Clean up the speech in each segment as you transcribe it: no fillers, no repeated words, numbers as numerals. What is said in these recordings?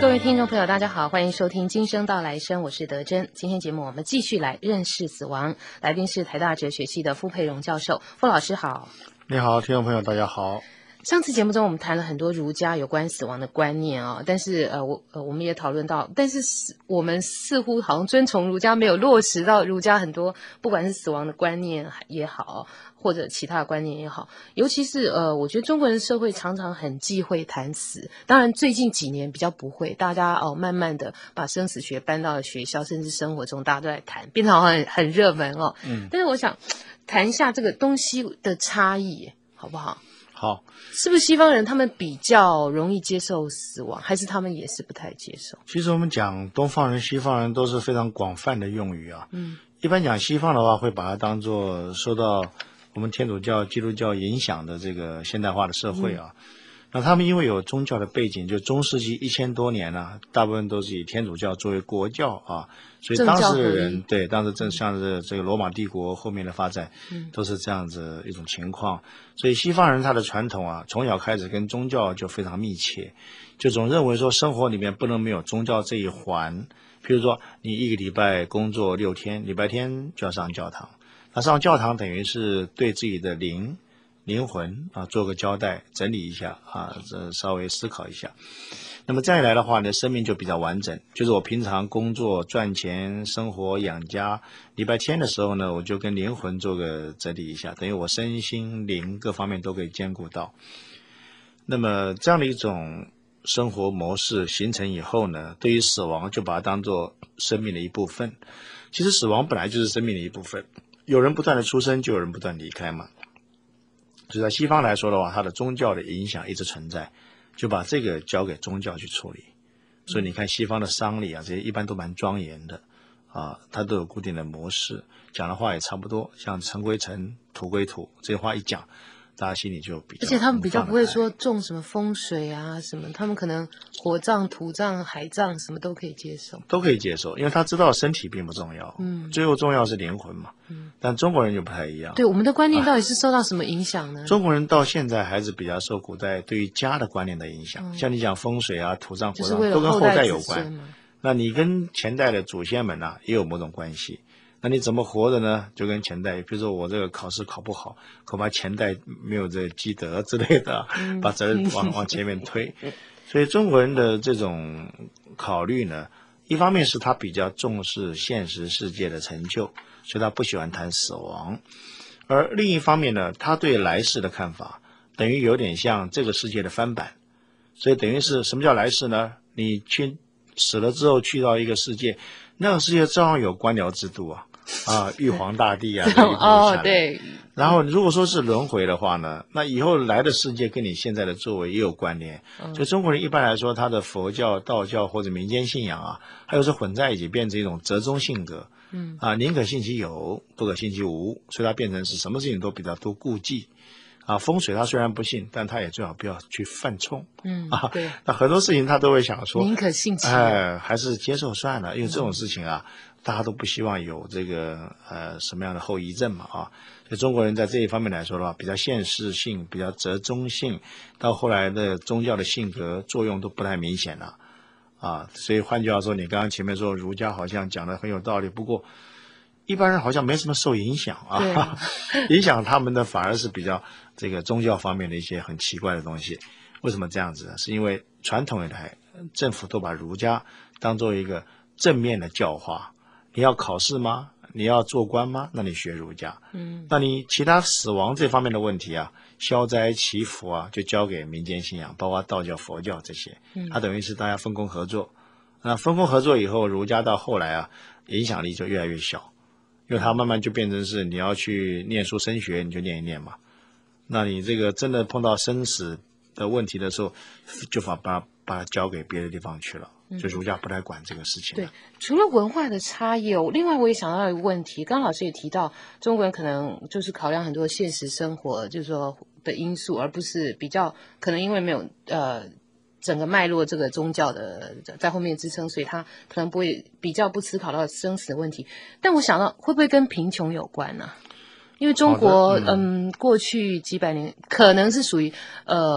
各位听众朋友大家好，欢迎收听今生到来生，我是德珍。今天节目我们继续来认识死亡，来宾是台大哲学系的傅佩荣教授。傅老师好。 你好，听众朋友大家好。 上次节目中我们谈了很多儒家有关死亡的观念啊，但是我们也讨论到，但是我们似乎好像遵从儒家，没有落实到儒家很多不管是死亡的观念也好，或者其他的观念也好，尤其是我觉得中国人社会常常很忌讳谈死，当然最近几年比较不会，大家慢慢的把生死学搬到了学校，甚至生活中大家都在谈，变成好像很热门哦。但是我想谈一下这个东西的差异，好不好？ 好， 是不是西方人他们比较容易接受死亡，还是他们也是不太接受？ 其实我们讲东方人、西方人都是非常广泛的用语啊。一般讲西方的话，会把它当作受到我们天主教、基督教影响的这个现代化的社会啊。那他们因为有宗教的背景，就中世纪1000多年呢，大部分都是以天主教作为国教啊，所以当时的人对当时正像是这个罗马帝国后面的发展，都是这样子一种情况。所以西方人他的传统啊，从小开始跟宗教就非常密切，就总认为说生活里面不能没有宗教这一环。譬如说，你一个礼拜工作6天，礼拜天就要上教堂。那上教堂等于是对自己的灵魂啊做个交代，整理一下啊，稍微思考一下。那么再来的话呢，生命就比较完整，就是我平常工作赚钱生活养家，礼拜天的时候呢，我就跟灵魂做个整理一下，等于我身心灵各方面都可以兼顾到。那么这样的一种生活模式形成以后呢，对于死亡就把它当作生命的一部分。其实死亡本来就是生命的一部分，有人不断的出生，就有人不断离开嘛。所以在西方来说的话，它的宗教的影响一直存在，就把这个交给宗教去处理。所以你看西方的丧礼啊，这些一般都蛮庄严的啊，它都有固定的模式，讲的话也差不多，像尘归尘，土归土，这些话一讲，大家心里就比较， 而且他们比较不会说种什么风水啊什么，他们可能火葬、土葬、海葬什么都可以接受， 都可以接受，因为他知道身体并不重要，最后重要是灵魂嘛。但中国人就不太一样。 对，我们的观念到底是受到什么影响呢？ 中国人到现在还是比较受古代对于家的观念的影响，像你讲风水啊、土葬、火葬，都跟后代有关。那你跟前代的祖先们啊也有某种关系。那你怎么活的呢？就跟前代，比如说我这个考试考不好，恐怕前代没有这积德之类的，把责任往前面推。所以中国人的这种考虑呢，一方面是他比较重视现实世界的成就，所以他不喜欢谈死亡。而另一方面呢，他对来世的看法等于有点像这个世界的翻版。所以等于是什么叫来世呢？你去死了之后去到一个世界，那个世界照样有官僚制度啊。玉皇大帝啊， 对。 然后如果说是轮回的话呢，那以后来的世界跟你现在的作为也有关联。所以中国人一般来说，他的佛教、道教或者民间信仰啊，还有是混在一起，变成一种折中性格。宁可信其有，不可信其无，所以它变成是什么事情都比较多顾忌。风水他虽然不信，但他也最好不要去犯冲。 对。 那很多事情他都会想说， 宁可信其有， 还是接受算了，因为这种事情啊，大家都不希望有这个什么样的后遗症嘛啊。所以中国人在这一方面来说的话，比较现实性，比较折中性，到后来的宗教的性格作用都不太明显了所以换句话说，你刚刚前面说儒家好像讲的很有道理，不过一般人好像没什么受影响影响他们的反而是比较这个宗教方面的一些很奇怪的东西。为什么这样子呢？是因为传统以来政府都把儒家当做一个正面的教化。你要考试吗？你要做官吗？那你学儒家。那你其他死亡这方面的问题啊，消灾祈福啊，就交给民间信仰，包括道教、佛教这些。它等于是大家分工合作。那分工合作以后，儒家到后来啊，影响力就越来越小。因为它慢慢就变成是你要去念书升学，你就念一念嘛。那你这个真的碰到生死的问题的时候，就把它交给别的地方去了。就儒家不太管这个事情。 对，除了文化的差异另外我也想到一个问题，刚刚老师也提到，中国人可能就是考量很多现实生活，就是说的因素，而不是比较可能因为没有整个脉络这个宗教的在后面支撑，所以他可能不会比较不思考到生死的问题。但我想到会不会跟贫穷有关呢？因为中国过去几百年可能是属于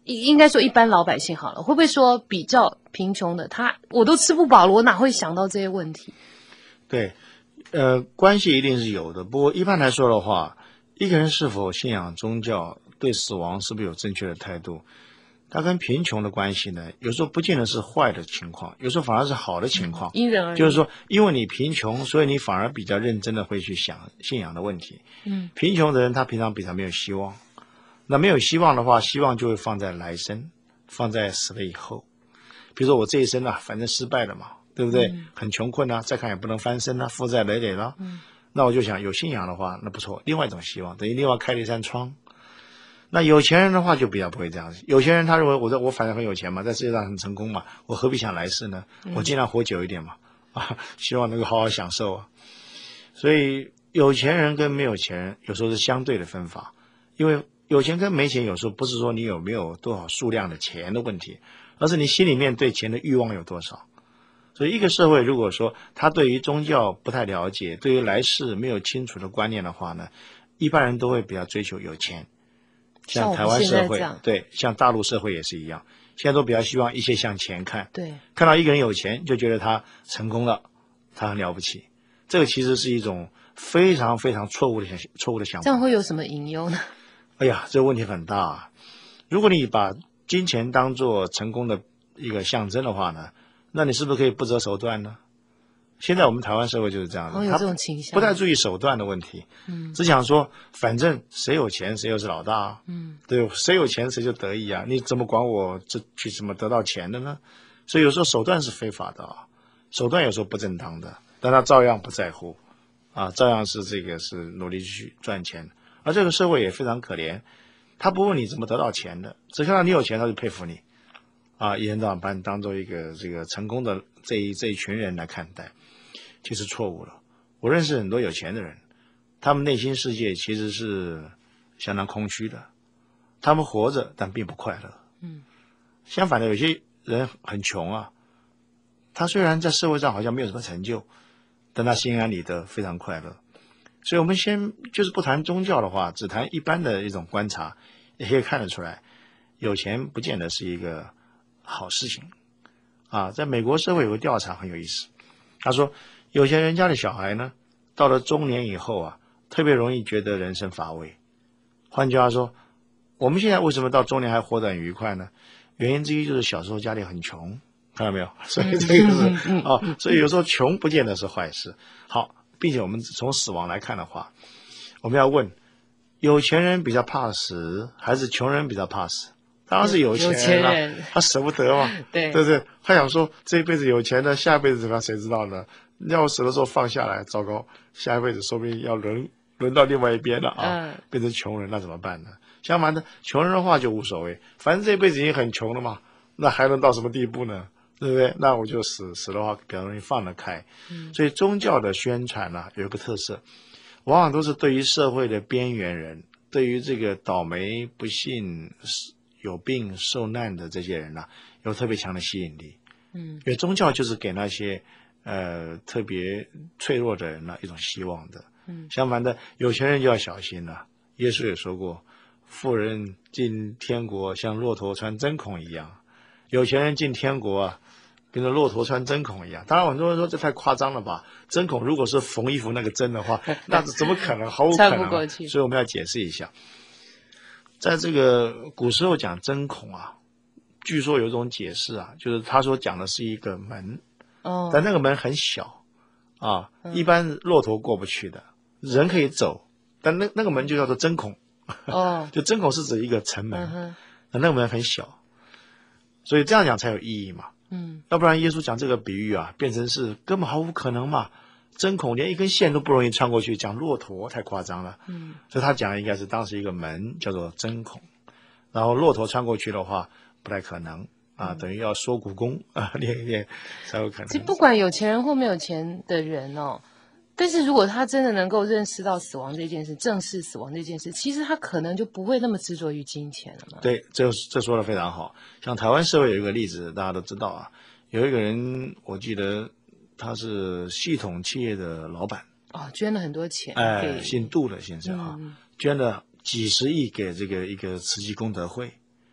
应该说一般老百姓好了，会不会说比较贫穷的我都吃不饱了，我哪会想到这些问题？ 对，关系一定是有的。不过一般来说的话，一个人是否信仰宗教，对死亡是不是有正确的态度，它跟贫穷的关系呢，有时候不见得是坏的情况，有时候反而是好的情况。 因人而异。 就是说，因为你贫穷，所以你反而比较认真的会去想信仰的问题。贫穷的人他平常比较没有希望，那没有希望的话，希望就会放在来生，放在死了以后。比如说我这一生啊，反正失败了嘛，对不对？很穷困啊，再看也不能翻身啊，负债累累了。那我就想有信仰的话，那不错，另外一种希望，等于另外开了一扇窗。那有钱人的话就比较不会这样子。有钱人他认为我反正很有钱嘛，在世界上很成功嘛，我何必想来世呢？我尽量活久一点嘛，希望能够好好享受啊。所以有钱人跟没有钱人有时候是相对的分法，因为有钱跟没钱有时候不是说你有没有多少数量的钱的问题，而是你心里面对钱的欲望有多少。所以一个社会如果说他对于宗教不太了解，对于来世没有清楚的观念的话呢，一般人都会比较追求有钱。像台湾社会，对，像大陆社会也是一样，现在都比较希望一切向前看。 对， 看到一个人有钱，就觉得他成功了，他很了不起。这个其实是一种非常非常错误的想法。 这样会有什么隐忧呢？ 哎呀，这个问题很大啊！如果你把金钱当作成功的一个象征的话呢，那你是不是可以不择手段呢？现在我们台湾社会就是这样的， 有这种倾向， 不太注意手段的问题，只想说反正谁有钱谁就是老大啊，对，谁有钱谁就得意啊，你怎么管我这去怎么得到钱的呢？所以有时候手段是非法的啊，手段有时候不正当的，但他照样不在乎啊，照样是是努力去赚钱，而这个社会也非常可怜，他不问你怎么得到钱的，只看到你有钱他就佩服你啊，一天到晚把你当做一个成功的这一群人来看待。其实错误了。我认识很多有钱的人，他们内心世界其实是相当空虚的，他们活着但并不快乐。相反的，有些人很穷啊，他虽然在社会上好像没有什么成就，但他心安理得，非常快乐。所以我们先就是不谈宗教的话，只谈一般的一种观察，也可以看得出来，有钱不见得是一个好事情啊。在美国社会有个调查很有意思，他说有钱人家的小孩呢，到了中年以后啊，特别容易觉得人生乏味。换句话说，我们现在为什么到中年还活得很愉快呢？原因之一就是小时候家里很穷，看到没有？所以这个是所以有时候穷不见得是坏事。好，并且我们从死亡来看的话，我们要问，有钱人比较怕死，还是穷人比较怕死？当然是有钱人他舍不得嘛，对不对？他想说这一辈子有钱的，下一辈子怎么样？谁知道呢？要我死的时候放下来，糟糕，下一辈子说不定要轮到另外一边了啊，变成穷人，那怎么办呢？相反的，穷人的话就无所谓，反正这一辈子已经很穷了嘛，那还能到什么地步呢？对不对？那我就死的话比较容易放得开。所以宗教的宣传呢，有一个特色，往往都是对于社会的边缘人，对于这个倒霉不幸有病受难的这些人呢，有特别强的吸引力。因为宗教就是给那些特别脆弱的人呢一种希望的。相反的，有钱人就要小心了。耶稣也说过，富人进天国像骆驼穿针孔一样，有钱人进天国啊，跟着骆驼穿针孔一样。当然很多人说这太夸张了吧，针孔如果是缝衣服那个针的话，那怎么可能？毫无可能。 穿不过去。 所以我们要解释一下，在这个古时候讲针孔啊，据说有一种解释啊，就是他说讲的是一个门，但那个门很小啊，一般骆驼过不去的，人可以走，但那个门就叫做针孔。就针孔是指一个城门，那个门很小，所以这样讲才有意义嘛。要不然耶稣讲这个比喻啊，变成是根本毫无可能嘛。针孔连一根线都不容易穿过去，讲骆驼太夸张了。所以他讲的应该是当时一个门叫做针孔，然后骆驼穿过去的话不太可能啊，等于要缩骨功啊，练一练才有可能。 其实不管有钱人或没有钱的人哦，但是如果他真的能够认识到死亡这件事，正视死亡这件事，其实他可能就不会那么执着于金钱了嘛。 对，这说的非常好。像台湾社会有一个例子，大家都知道啊，有一个人，我记得他是系统企业的老板， 捐了很多钱， 姓杜的先生啊，捐了几十亿给这个一个慈济功德会。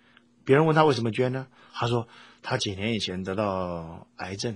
别人问他为什么捐呢？他说他几年以前得到癌症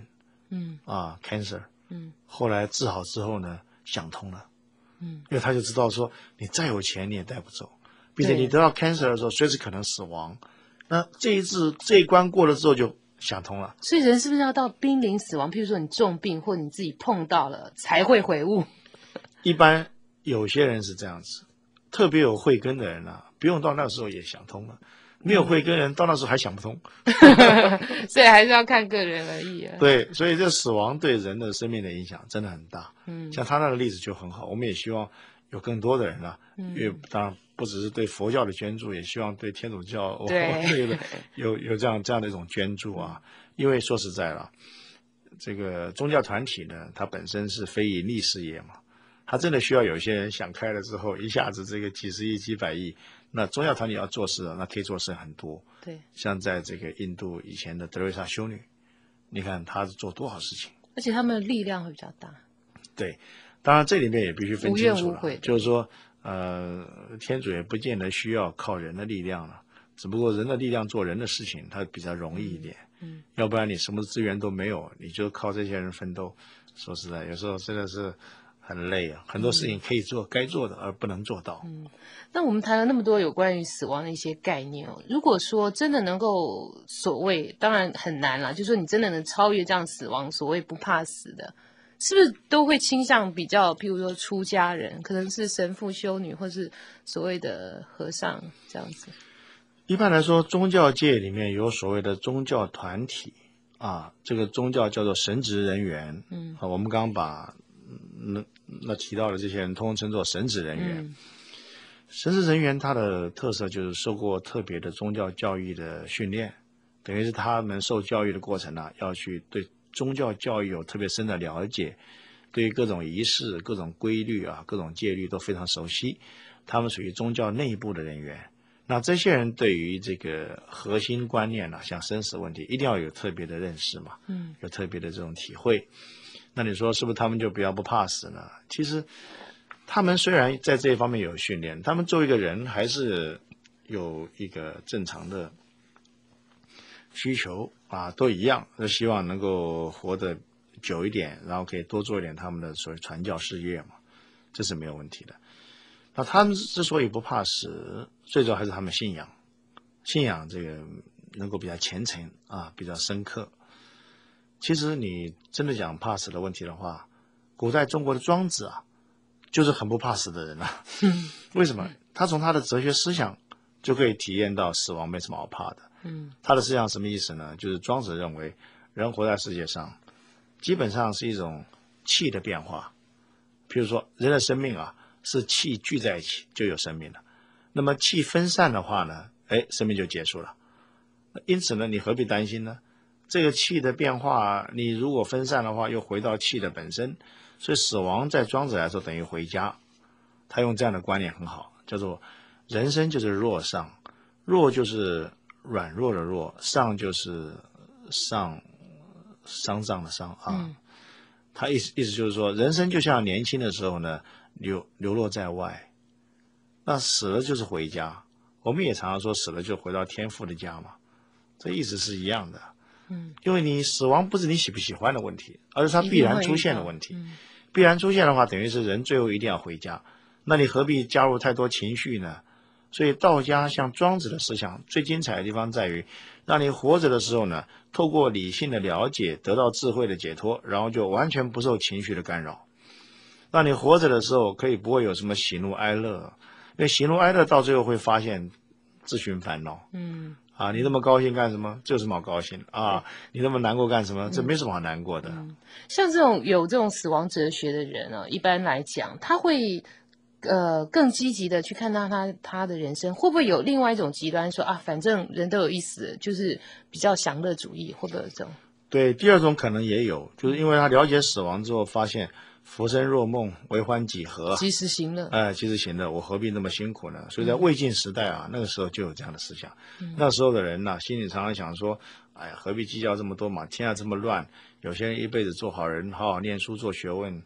，cancer，后来治好之后呢，想通了，因为他就知道说，你再有钱你也带不走，并且你得到 cancer 的时候，随时可能死亡。那这一关过了之后，就想通了。 所以人是不是要到濒临死亡，譬如说你重病或你自己碰到了，才会悔悟？ 一般有些人是这样子，特别有慧根的人啊，不用到那时候也想通了。没有慧根人到那时候还想不通， 所以还是要看个人而已啊。 对，所以这死亡对人的生命的影响真的很大。像他那个例子就很好，我们也希望有更多的人啊，因为当然不只是对佛教的捐助，也希望对天主教有这样的一种捐助啊。因为说实在了，这个宗教团体呢，它本身是非盈利事业嘛，它真的需要有些人想开了之后，一下子这个几十亿、几百亿。那宗教团体要做事，那可以做事很多。 对， 像在这个印度以前的德瑞莎修女，你看她做多少事情， 而且他们的力量会比较大。 对，当然这里面也必须分清楚了， 无怨无悔， 就是说，天主也不见得需要靠人的力量了，只不过人的力量做人的事情，它比较容易一点。要不然你什么资源都没有，你就靠这些人奋斗，说实在，有时候真的是很累啊，很多事情可以做，该做的而不能做到。 那我们谈了那么多有关于死亡的一些概念哦，如果说真的能够所谓，当然很难啦，就是说你真的能超越这样死亡，所谓不怕死的，是不是都会倾向比较，譬如说出家人，可能是神父、修女，或是所谓的和尚这样子？ 一般来说，宗教界里面有所谓的宗教团体啊，这个宗教叫做神职人员。我们刚刚把那提到的这些人，通通称作神职人员。神职人员他的特色就是受过特别的宗教教育的训练，等于是他们受教育的过程呢，要去对宗教教育有特别深的了解，对于各种仪式、各种规律啊、各种戒律都非常熟悉。他们属于宗教内部的人员。那这些人对于这个核心观念呢，像生死问题，一定要有特别的认识嘛，有特别的这种体会。那你说是不是他们就比较不怕死呢？其实他们虽然在这一方面有训练，他们作为一个人还是有一个正常的需求啊，都一样，都希望能够活得久一点，然后可以多做一点他们的所谓传教事业嘛，这是没有问题的。那他们之所以不怕死，最主要还是他们信仰这个能够比较虔诚啊，比较深刻。其实你真的讲怕死的问题的话，古代中国的庄子啊，就是很不怕死的人啊。为什么？他从他的哲学思想就可以体验到死亡没什么好怕的。他的思想什么意思呢？就是庄子认为人活在世界上基本上是一种气的变化。比如说人的生命啊，是气聚在一起就有生命了，那么气分散的话呢，生命就结束了。因此呢，你何必担心呢？这个气的变化，你如果分散的话，又回到气的本身，所以死亡在庄子来说等于回家。他用这样的观念很好，叫做人生就是弱丧，弱就是软弱的弱，丧就是丧葬的丧啊。他意思就是说，人生就像年轻的时候呢，流落在外，那死了就是回家。我们也常常说死了就回到天父的家嘛，这意思是一样的。因为你死亡不是你喜不喜欢的问题，而是它必然出现的问题。必然出现的话，等于是人最后一定要回家，那你何必加入太多情绪呢？所以道家像庄子的思想最精彩的地方在于，让你活着的时候呢，透过理性的了解得到智慧的解脱，然后就完全不受情绪的干扰。让你活着的时候可以不会有什么喜怒哀乐，因为喜怒哀乐到最后会发现自寻烦恼。你那么高兴干什么？这有什么好高兴啊？你那么难过干什么？这没什么好难过的。 像这种有这种死亡哲学的人啊，一般来讲，他会更积极的去看到他的人生，会不会有另外一种极端说啊，反正人都有一死，就是比较享乐主义，会不会有这种？ 对，第二种可能也有，就是因为他了解死亡之后，发现浮生若梦，为欢几何， 及时行乐。 及时行乐，我何必那么辛苦呢？所以在魏晋时代啊，那个时候就有这样的思想。那时候的人呢，心里常常想说，哎呀，何必计较这么多嘛？天下这么乱，有些人一辈子做好人，好好念书做学问，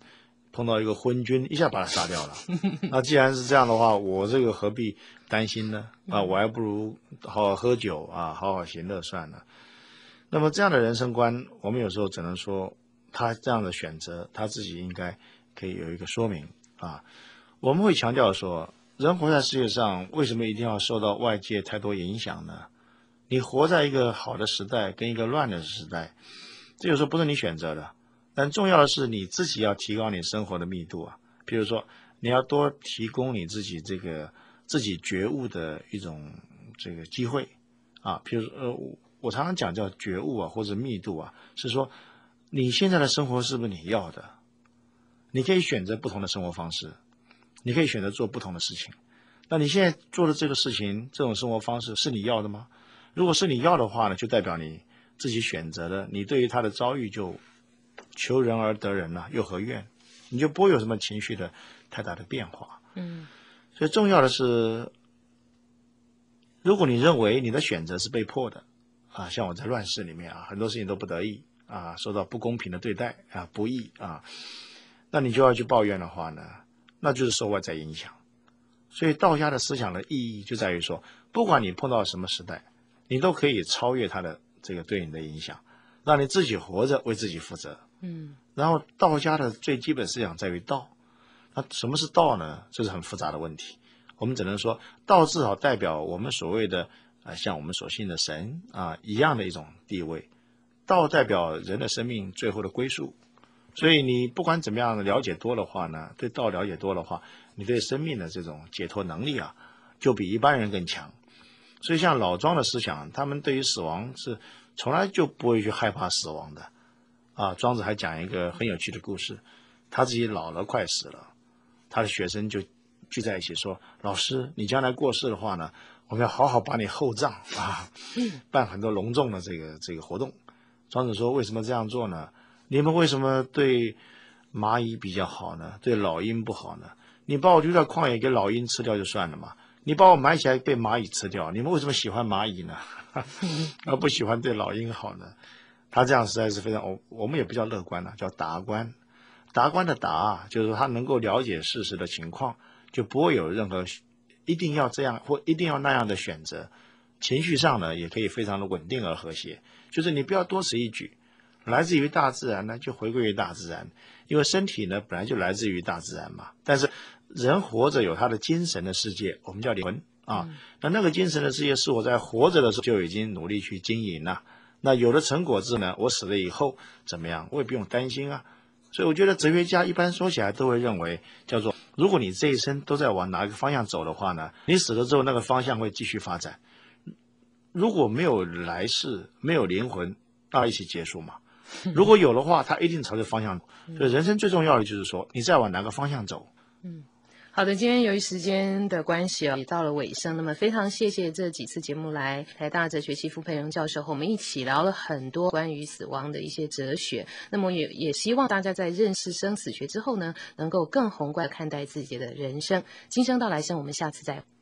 碰到一个昏君，一下把他杀掉了。那既然是这样的话，我这个何必担心呢？我还不如好好喝酒啊，好好行乐算了。那么这样的人生观，我们有时候只能说，他这样的选择，他自己应该可以有一个说明啊。我们会强调说，人活在世界上，为什么一定要受到外界太多影响呢？你活在一个好的时代跟一个乱的时代，这有时候不是你选择的，但重要的是你自己要提高你生活的密度啊。比如说，你要多提供你自己这个自己觉悟的一种这个机会啊。比如说，我常常讲叫觉悟啊，或者密度啊，是说你现在的生活是不是你要的？你可以选择不同的生活方式，你可以选择做不同的事情。那你现在做的这个事情，这种生活方式是你要的吗？如果是你要的话呢，就代表你自己选择的，你对于他的遭遇就求人而得人了，又何怨？你就不会有什么情绪的太大的变化。所以重要的是，如果你认为你的选择是被迫的啊，像我在乱世里面啊，很多事情都不得已啊，受到不公平的对待啊，不义啊，那你就要去抱怨的话呢，那就是受外在影响。所以道家的思想的意义就在于说，不管你碰到什么时代，你都可以超越它的这个对你的影响，让你自己活着为自己负责。然后道家的最基本思想在于道。那什么是道呢？这是很复杂的问题。我们只能说，道至少代表我们所谓的像我们所信的神啊一样的一种地位。道代表人的生命最后的归宿。所以你不管怎么样了解多的话呢，对道了解多的话，你对生命的这种解脱能力啊，就比一般人更强。所以像老庄的思想，他们对于死亡是从来就不会去害怕死亡的啊。庄子还讲一个很有趣的故事，他自己老了快死了，他的学生就聚在一起说，老师，你将来过世的话呢，我们要好好把你厚葬啊，办很多隆重的这个活动。庄子说，为什么这样做呢？你们为什么对蚂蚁比较好呢？对老鹰不好呢？你把我丢到旷野给老鹰吃掉就算了嘛，你把我埋起来被蚂蚁吃掉，你们为什么喜欢蚂蚁呢？而不喜欢对老鹰好呢？他这样实在是非常，我们也不叫乐观了，叫达观。达观的达，就是说他能够了解事实的情况，就不会有任何一定要这样或一定要那样的选择。情绪上呢，也可以非常的稳定而和谐，就是你不要多此一举。来自于大自然呢，就回归于大自然，因为身体呢本来就来自于大自然嘛。但是人活着有他的精神的世界，我们叫灵魂啊。那个精神的世界是我在活着的时候就已经努力去经营了。那有了成果之后呢，我死了以后怎么样，我也不用担心啊。所以我觉得哲学家一般说起来都会认为，叫做如果你这一生都在往哪个方向走的话呢，你死了之后那个方向会继续发展。如果没有来世，没有灵魂，那一起结束嘛。如果有的话，它一定朝着方向。所以人生最重要的就是说，你再往哪个方向走。 好的，今天由于时间的关系也到了尾声，那么非常谢谢这几次节目来台大哲学系傅佩荣教授和我们一起聊了很多关于死亡的一些哲学。那么也希望大家在认识生死学之后呢，能够更宏观地看待自己的人生。今生到来生，我们下次再会。